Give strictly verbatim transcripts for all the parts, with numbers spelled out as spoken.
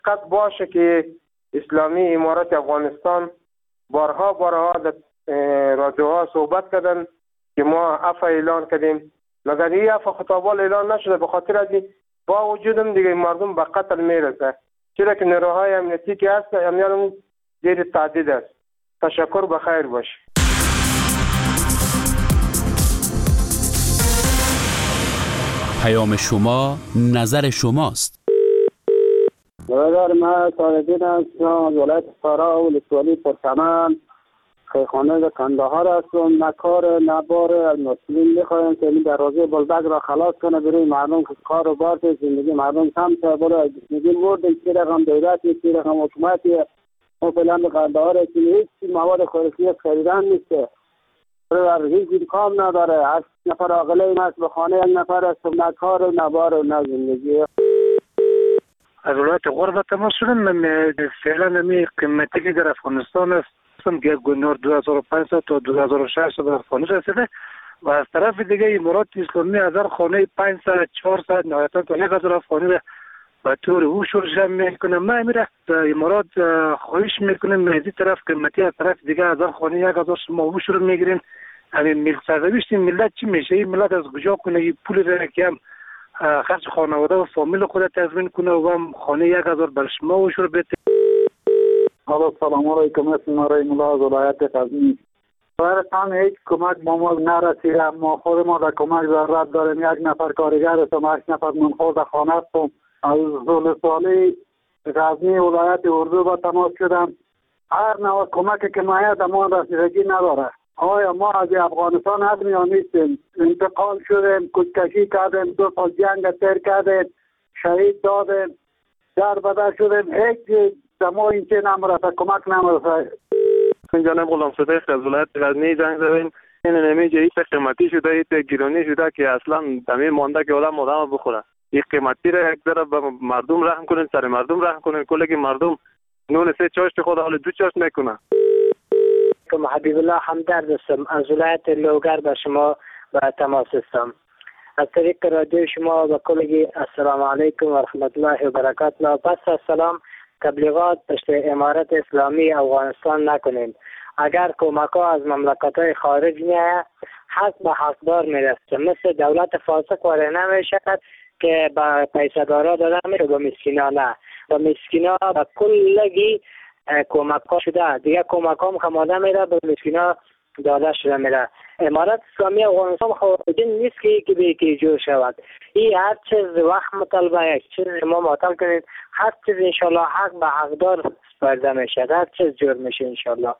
قد باشه که اسلامی امارت افغانستان بارها بارها در رادیوها صحبت کردن که ما عفو اعلان کردیم، مگر این عفو خطابال اعلان نشده. به خاطر از با وجودم دیگه مردم به قتل میرسه، چرا که نیروهای امنیتی که هست امنیان زیر تعدید است. تشکر، بخیر باش. پیام شما نظر شماست. برادر من سالدین هستم از ولایت سارا و ولسوالی پرچمن خیخانه در کندهار هستم. نه کار نه بار از مسئولین میخوایم که این دروازه بلبک را خلاص کنه برای مردم که کار و بار زندگی مردم کم شه. برای زندگی مردم چی رقم دولتی چی رقم حکومتی ما فعلا به کندهار هستیم، هیچ مواد خوراکی خریدن نیسته، برای هیچ کام نداره. هشت نفر عاقله این است به خانه یک نفر است، نه کار و نه بار و نه زندگی. از ولایت غرب تماس شدم. فعلا می قیمتی که در افغانستان است که گنور دو هزار و پانصد تا دو هزار و ششصد به افغانی رسیده و از طرف دیگه امارات اسلامی از هر خانه پانصد چهارصد نهایتا تا یک هزار افغانی را به طور اوشور جمع میکنه. ما میره امارات خواهش میکنیم از این طرف قیمتی از طرف دیگه از هر خانه یک هزار شما اوشور میگیرین. همین ملت سرنوشت ملت چی میشه؟ این ملت از کجا کنه این پول را که هم خرج خانواده و فامیل خود تضمین کنه و هم خانه یک هزار بر شما اوشور بده. حالا سلام علیکم، اسم مرای ملا از ولایت غزنی. برایتان هیچ کمک با ما نرسیده، ما خود ما در کمک ضرورت داریم. یک نفر کارگر هستم، هشت نفر منخوض خانه هستم. از ولسوالی غزنی ولایت اردو با تماس شدم. هر نوع کمکی که مایه ما رسیدگی نداره. آیا ما از افغانستان حد یا نیستیم؟ انتقال شدیم، کشکشی کردیم، دو سال جنگ تیر کردیم، شهید دادیم، در بدر شدیم، هیچ ما این چه نمرسه، کمک نمرسه. جناب غلام صدیق از ولایت غزنی جنگ زدیم. این نمیجه ایت قیمتی شده، ایت گیرانی شده که اصلا دمی مانده که آدم آدم بخوره. این قیمتی را یک ذره به مردم رحم کنین، سر مردم رحم کنین، کلی که مردم نون سه چاشت خود حال دو چاشت میکنه. حبیب الله همدرد هستم، از ولایت لوگر به شما به تماس هستم. از طریق رادیو شما به کلگی السلام علیکم و رحمت الله و برکاته. پس از سلام، تبلیغات پشت امارت اسلامی افغانستان نکنید. اگر کمک ها از مملکت های خارج میاد حق به حقدار میرسه، مثل دولت فاسق واره نمیشد که به پیسه دارا داده میره، به مسکینا نه. به مسکینا به کلگی کمک ها شده، دیگه کمک ها مخماده میره، به مسکینا داده شده میره. امارت اسلامی افغانستان خارجی نیست که یکی به یکی جور شود. این هر چیز وقت مطالبه یک چیز ما معطل کنید، هر چیز انشالله حق به حقدار سپرده میشه، هر چیز جور میشه انشالله.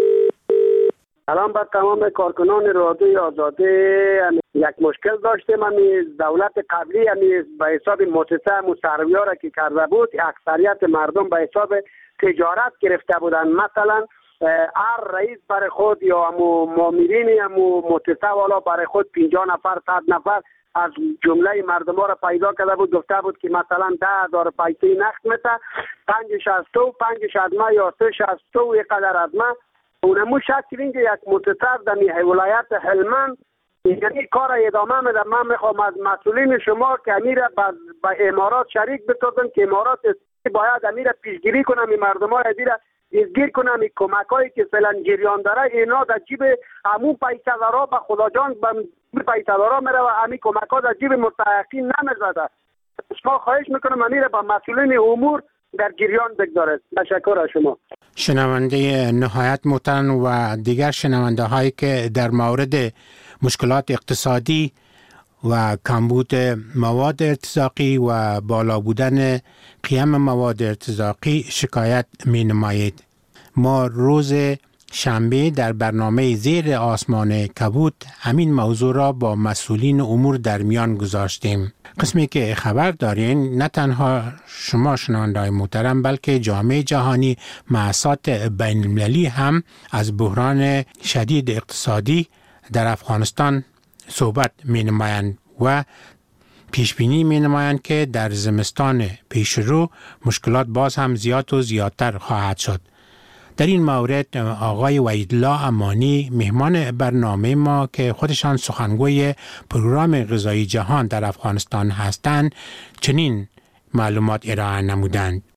الان با تمام کارکنان رادیوی آزادی یک مشکل داشتیم. همی دولت قبلی همی به حساب مؤسسه مصرفی‌ها را که کرده بود، اکثریت مردم به حساب تجارت گرفته بودن. مثلا هر رئیس برای خود یا همو مامورین همو مؤسسه والا برای خود پنجاه نفر صد نفر از جمله مردم ها را پیدا کرده بود، گفته بود که مثلا ده هزار پیسه نقد میته، پنج شصتو پنج شصتمه یا سه شصتو یک قدر از من اونمو شکل اینکه یک مؤسسه در ولایت هلمند یعنی کار ادامه میده. من میخوام از مسئولین شما که امیر به امارات شریک بسازن که امارات باید امیر پیشگیری کنم، این مردم های ازیر ازگیر کنم، این کمک هایی که فعلا جریان داره اینا در جیب همون پیسه دارا به خدا جان به پیسه دارا میره و همین کمک ها در جیب مستحقین نمیزده. شما خواهش میکنم امیر با مسئولین امور در جریان بگذارد. تشکر از شما. شنونده نهایت محترم و دیگر شنونده هایی که در مورد مشکلات اقتصادی و کمبود مواد ارتزاقی و بالا بودن قیم مواد ارتزاقی شکایت می نمایید. ما روز شنبه در برنامه زیر آسمان کبود همین موضوع را با مسئولین امور در میان گذاشتیم. قسمی که خبر دارین نه تنها شما شنونده‌های محترم بلکه جامعه جهانی مؤسسات بین المللی هم از بحران شدید اقتصادی در افغانستان صحبت می نمایند و پیش بینی می نمایند که در زمستان پیش رو مشکلات باز هم زیاد و زیادتر خواهد شد. در این مورد آقای وحیدالله امانی مهمان برنامه ما که خودشان سخنگوی پروگرام غذایی جهان در افغانستان هستند چنین معلومات ارائه نمودند.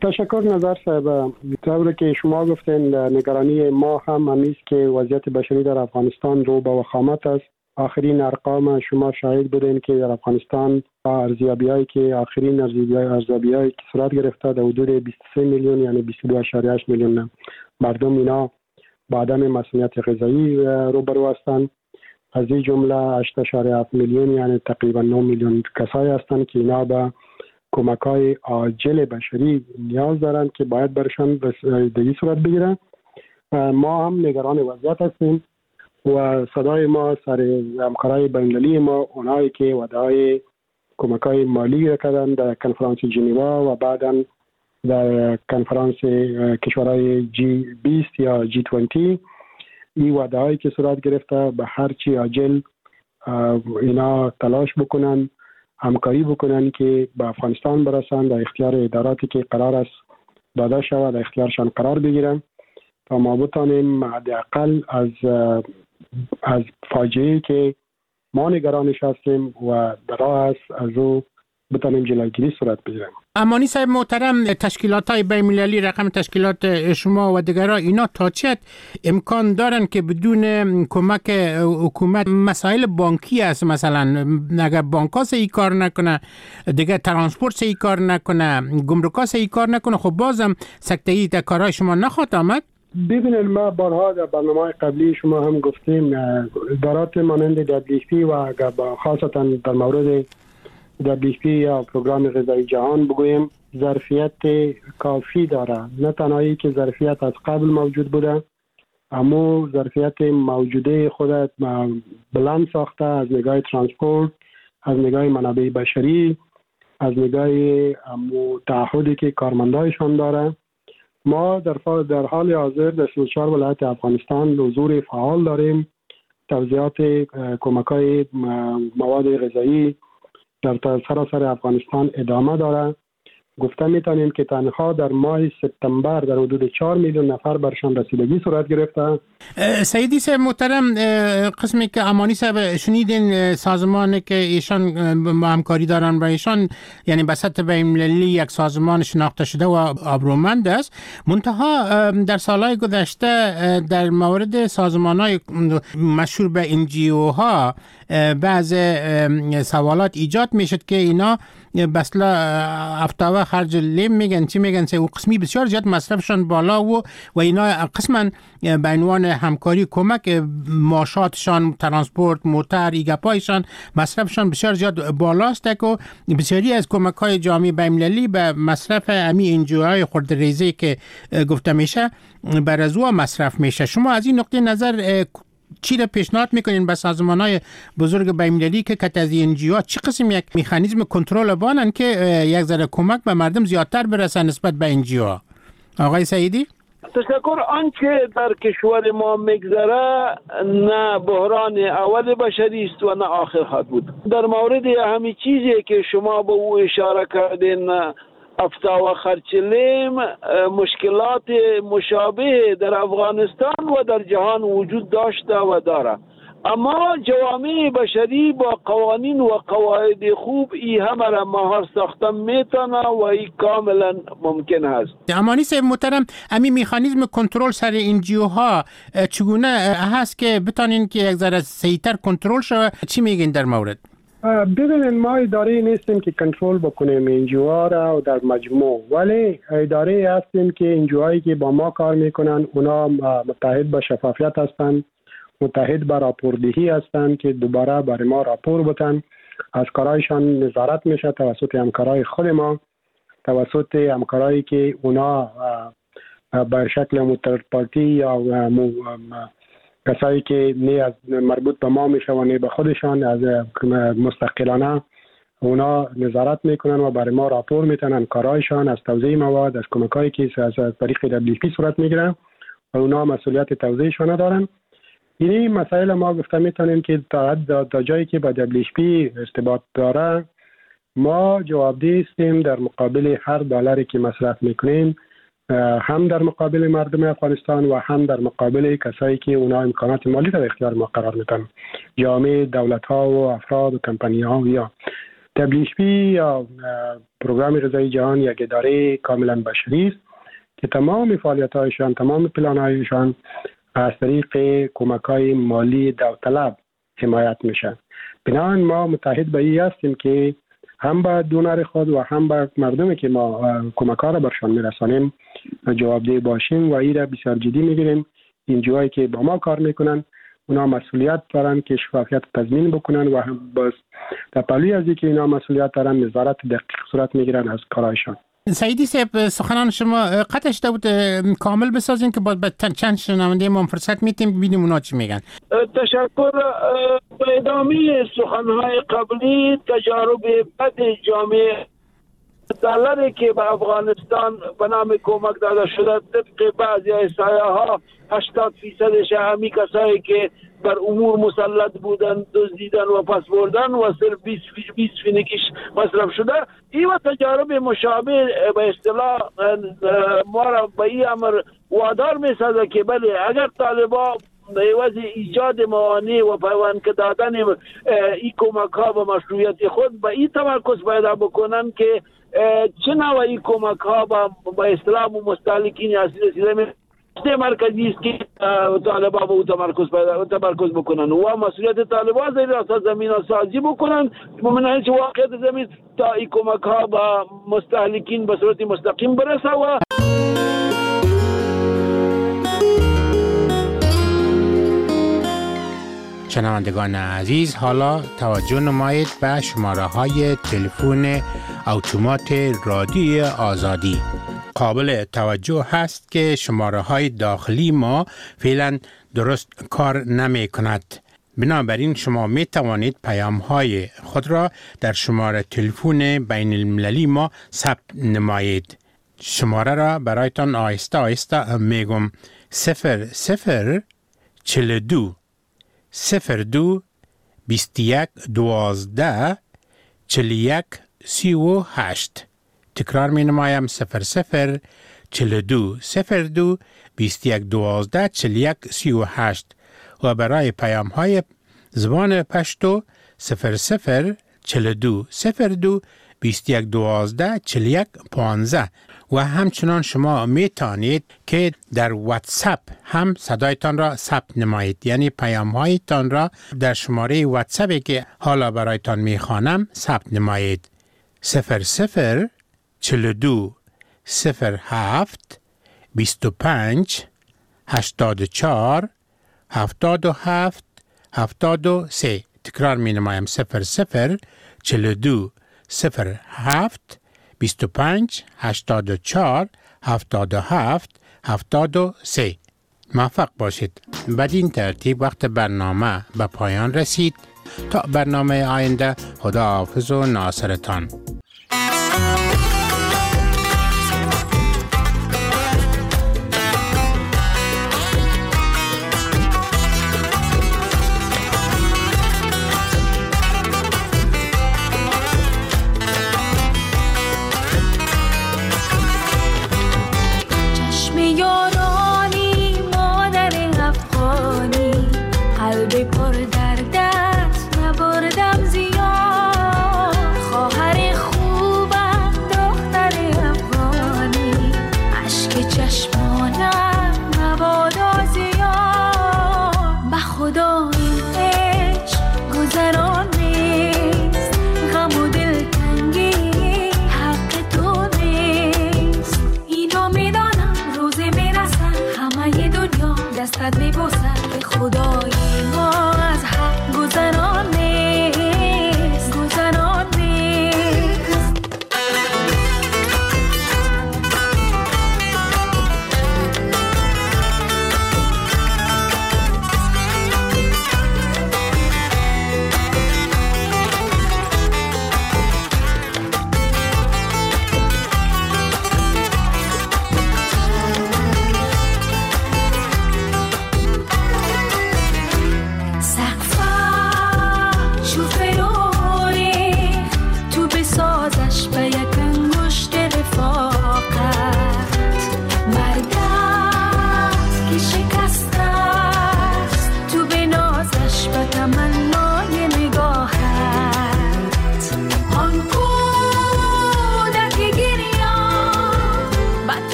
تشکر نظر صاحب. طوری که شما گفتین نگرانی ما هم همیست که وضعیت بشری در افغانستان رو با وخامت است. آخرین ارقام شما شاهد بودین که در افغانستان ارزیابی‌هایی که آخرین ارزیابی‌هایی که صورت گرفته در حدود بیست و سه میلیون یعنی بیست و دو ممیز هشت میلیون مردم اینا با عدم مسئولیت غذایی روبرو هستند. از این جمله هشت ممیز هفت میلیون یعنی تقریبا نه میلیون کسایی هستند که اینا به کمک‌های عاجل بشری نیاز دارند که باید برشان رسیدگی صورت بگیره. ما هم نگران وضعیت هستیم و صدای ما سر همکارای بین‌المللی ما اونایی که وعده‌های کمک‌های مالی کردن در کنفرانس ژنوا و بعداً در کنفرانس کشورهای جی بیست یا جی بیست این وعده‌هایی که صورت گرفته به هر چی عاجل اینا تلاش بکنن، همکاری بکنن که به افغانستان برسن، در اختیار اداراتی که قرار است داده شود در اختیارشان قرار بگیرن تا ما بتانیم حداقل از از فاجعه‌ای که ما نگرانش هستیم و در راه است از او بتانیم جلوگیری صورت بگیریم. امانی صاحب محترم، تشکیلات‌های بین‌المللی رقم تشکیلات شما و دیگرها اینا تا چه امکان دارن که بدون کمک حکومت مسائل بانکی است، مثلا اگر بانک‌ها ای کار نکنه، دیگه ترانسپورت ای کار نکنه، گمرک‌ها ای کار نکنه، خب بازم سکته‌ای در کارهای شما نخواهد آمد؟ ببینید ما بارها در برنامه قبلی شما هم گفتیم ادارات مانند دبلیو و خاصتا در مورد دبلیو یا پروگرام غذایی جهان بگویم ظرفیت کافی داره. نه تنهایی که ظرفیت از قبل موجود بوده اما ظرفیت موجوده خودت بلند ساخته از نگاه ترانسپورت، از نگاه منابع بشری، از نگاه تعهدی که کارمندایشان داره. ما در در حال حاضر در سی و چهار ولایت افغانستان حضور فعال داریم. توزیعات کمک‌های مواد غذایی در سراسر افغانستان ادامه داره. گفته میتونیم که تنها در ماه سپتامبر در حدود چهار میلیون نفر برشان رسیدگی صورت گرفته. سیدی صاحب محترم، قسمی که امانی صاحب شنیدین سازمانی که ایشان همکاری دارن با ایشان یعنی به سطح بین‌المللی یک سازمان شناخته شده و آبرومند است، منتها در سالهای گذشته در مورد سازمان‌های مشهور به ان جی او ها بعض سوالات ایجاد میشد که اینا بسلا افتاوه خرج لیم میگن چی میگن سه و قسمی بسیار زیاد مصرفشان بالا و و اینا قسما به عنوان همکاری کمک معاشاتشان، ترانسپورت، موتر، ایگاپایشان مصرفشان بسیار زیاد بالاست که بسیاری از کمک‌های جامعه بین‌المللی به مصرف امی انجیوهای خردریزی که گفته میشه بر از او مصرف میشه. شما از این نقطه نظر چی را پیشنهاد میکنین به سازمان‌های بزرگ بین‌المللی که کت از ان جی او چه قسم یک مکانیزم کنترل بانن که یک ذره کمک به مردم زیادتر برسه نسبت به ان جی او؟ آقای سعیدی؟ تشکر. آنچه در کشور ما میگذره نه بحران اول بشری است و نه آخر خواهد بود. در مورد همین چیزی که شما به او اشاره کردین افتا و خرچلیم، مشکلات مشابه در افغانستان و در جهان وجود داشته و داره، اما جوامع بشری با قوانین و قواعد خوب ای همه را مهار ساختن میتونه و ای کاملا ممکن هست. امانی صاحب محترم، همین مکانیزم کنترل سر ان جی او ها چگونه هست که بتونین که یک ذره سریعتر کنترل شود؟ چی میگین در مورد؟ ببینید ما اداره نیستیم که کنترل بکنیم ان جی او را و در مجموع، ولی اداره هستیم که ان جی او هایی که با ما کار میکنن اونا متحد به شفافیت هستند، متحد به راپوردهی هستند که دوباره برای ما راپور بتن. از کارایشان نظارت میشه توسط همکارای خود ما، توسط همکارایی که اونا به شکل مترپارتی یا کسایی که نه از مربوط به ما میشه و نه به خودشان از مستقلانه اونا نظارت میکنن و برای ما راپور میتونن کارایشان از توزیع مواد، از کمکایی که از طریق دبلیو پی صورت میگیره و اونا مسئولیت توزیعشان دارن. این مسائل ما گفته میتونیم که تا جایی که با دبلیو پی ارتباط داره ما جوابدهی هستیم در مقابل هر دلاری که مصرف میکنیم، هم در مقابل مردم افغانستان و هم در مقابل کسایی که اونا امکانات مالی در اختیار ما قرار میدن، جامعه، دولت ها و افراد و کمپانی ها یا دبلیو اچ پی یا پروگرام غذایی جهان یک اداره کاملا بشری است که تمام فعالیت‌هایشان، تمام پلان‌هایشان از طریق کمک‌های مالی داوطلب حمایت میشن. بنابراین ما متحد به این هستیم که هم به دونر خود و هم به مردمی که ما کمک‌ها را برشان میرسانیم جوابدهی باشیم و این را بسیار جدی میگیریم. این جوایی که با ما کار میکنن اونا مسئولیت دارن که شفافیت تضمین بکنن و هم باز در پهلوی از اینکه اینا مسئولیت دارن نظارت دقیق صورت میگیرن از کارایشان. سعیدی صاحب، سخنان شما قطعش بود کامل بسازین که با چند شنونده ما فرصت میتیم ببینیم اونا چی میگن. تشکر. به ادامه سخنهای قبلی تجارب بد جامعه دلاری که به افغانستان به نام کمک داده شده طبق بعضی احصایه ها هشتاد فیصدش همی کسایی که بر امور مسلط بودن دزدیدن و پس بردن و صرف بیست فینکیش مصرف شده. این و تجارب مشابه به اصطلاح ما را به این امر وادار می سازه که بله اگر طالبا به عوض ایجاد موانع و پیوند که دادن این کمک ها به مشروعیت خود به این تمرکز پیدا بکنن که چه نوعی کمک ها به اصطلاح مستهلکین اصلی رسیده می ده مرکزی است که طالبا به او تمرکز پیدا تمرکز بکنن و مسئولیت طالبا از این زمین سازی بکنن ممنون که واقعیت زمین تا این کمک ها به مستهلکین به صورت مستقیم برسه. و شنوندگان عزیز، حالا توجه نمایید به شماره های تلفن اتومات رادیوی آزادی. قابل توجه هست که شماره های داخلی ما فعلا درست کار نمی کند. بنابراین شما می توانید پیام های خود را در شماره تلفن بین المللی ما ثبت نمایید. شماره را برایتان آهسته آهسته می گم. صفر صفر چل دو صفر دو بیست یک دوازده چل یک سی و هشت. تکرار می نمایم. صفر صفر چل دو صفر دو بیست یک دوازده چل یک سی و هشت. و برای پیام های زبان پشتو صفر صفر چل دو صفر دو بیست یک دوازده چل یک پانزده. و همچنان شما می توانید که در واتساپ هم صدایتان را ثبت نمایید، یعنی پیام هایتان را در شماره واتساپی که حالا برایتان می خوانم ثبت نمایید. صفر صفر چل دو صفر هفت بیست و پنج هشتاد و چهار هفتاد و هفت هفتاد و سه. تکرار می نمایم. صفر صفر چل دو صفر هفت بیست و پنج هشتاد و چهار هفتاد و هفت هفتاد و سه. موفق باشید. بدین ترتیب وقت برنامه به پایان رسید. تا برنامه آینده، خدا حافظ و ناصرتان. دستت میبوسم به خدای ما.